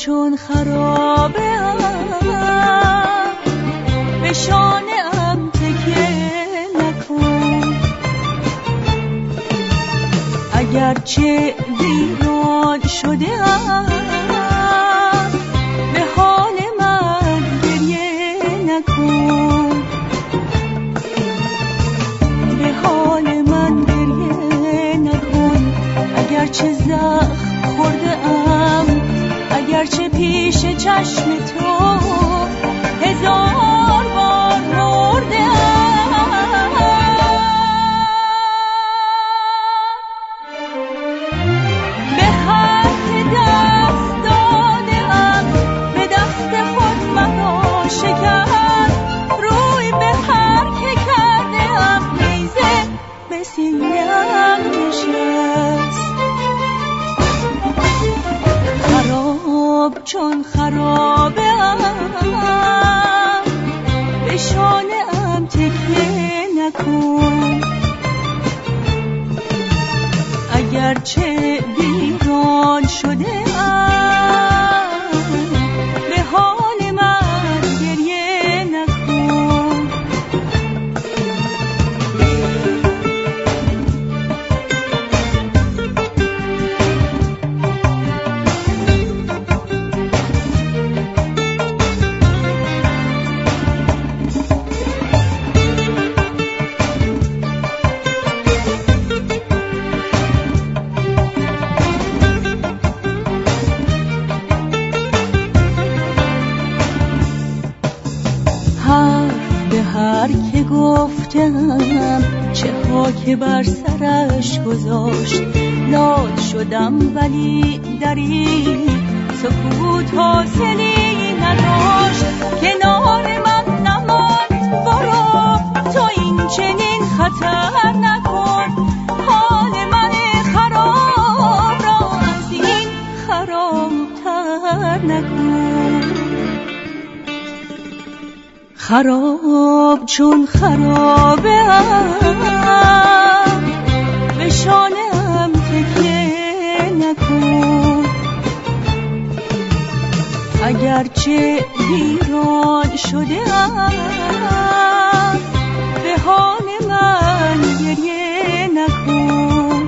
چون خرابه به شانه ام تکیه نکن، اگرچه ویران شده به حال من گریه نکن، به حال من گریه نکن. اگرچه زخم خورده ام، اگرچه پیش چشم تو هزار بار مرده ام، به هر که دست داده ام به دست خود مرا شکست، روی به هر که کرده ام نیزه به سینه‌ام نشست. خراب چون خرابه ام به شانه ام تکیه نکن، اگرچه ویران شده ام به حال من گریه نکن. هر که گفتم چه ها که بر سرش گذاشت، لال شدم ولی در این سکوت حاصلی نداشت. کنار من نمان برو، تو این چنین خطر نکن، حال من خراب را از این خرابتر نکن. خراب چون خرابه ام به شانه ام تکیه نکن، اگرچه ویران شده ام به حال من گریه نکن.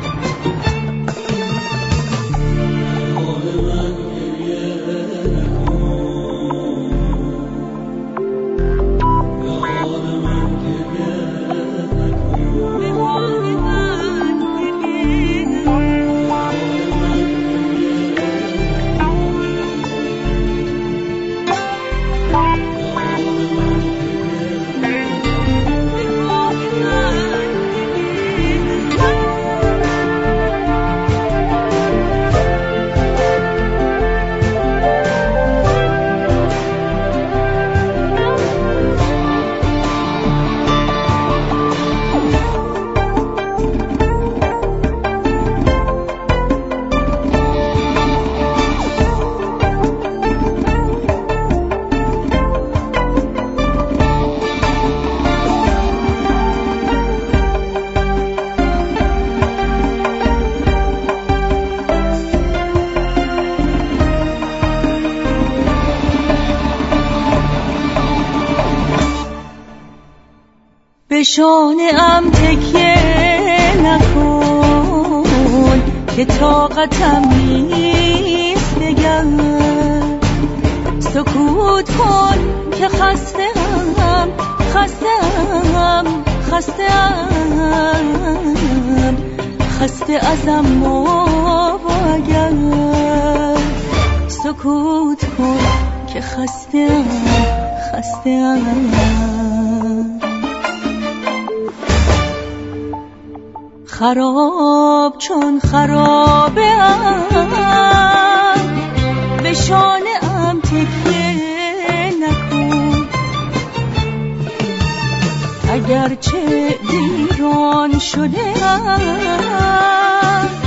به شانه ام تکیه نکن که طاقتم نیست دگر، سکوت کن که خسته‌ام خسته ازم و اگر، سکوت کن که خسته‌ام. خراب چون خرابه ام به شانه ام تکیه نکن، اگرچه ویران شده ام